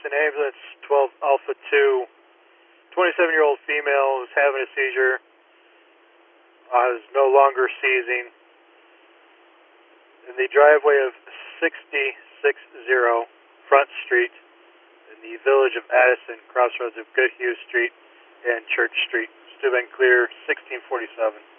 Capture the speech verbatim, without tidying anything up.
an ambulance, twelve Alpha two, twenty-seven-year-old female who's having a seizure, uh, is no longer seizing. In the driveway of sixty sixty Front Street in the village of Addison, crossroads of Goodhue Street and Church Street. Still been clear, sixteen forty-seven.